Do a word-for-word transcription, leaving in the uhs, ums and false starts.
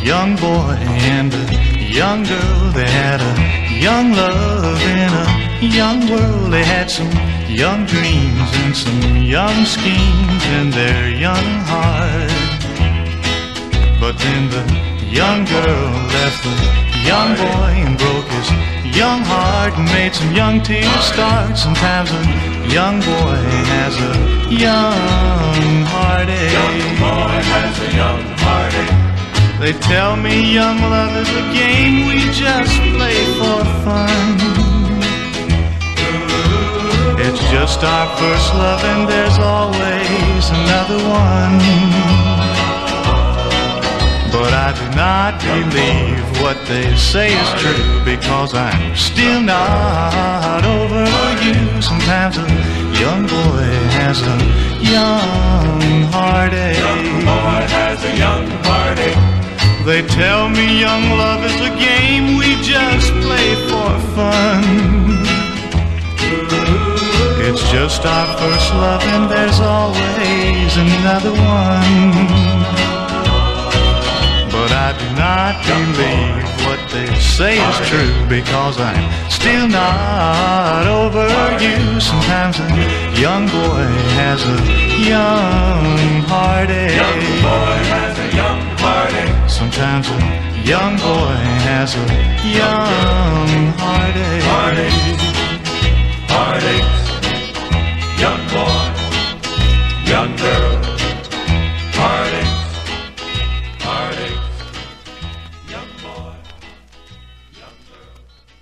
young boy and a young girl. They had a young love in a young world. They had some young dreams and some young schemes in their young heart. But then the young girl left the young boy and broke his young heart and made some young tears start. Sometimes a young boy has a young heartache. Young boy has a young heartache. They tell me young love is a game we just play for fun. It's just our first love and there's always another one. But I do not believe what they say is true, because I'm still not over you. Sometimes a young boy has a young heartache. Young boy has a young heartache. They tell me young love is a game we just play for fun. It's just our first love and there's always another one. But I do not believe what they say is true, because I'm still not over you. Sometimes a young boy has a young heartache. Young boy has a young heartache. Sometimes a young boy has a young heartache.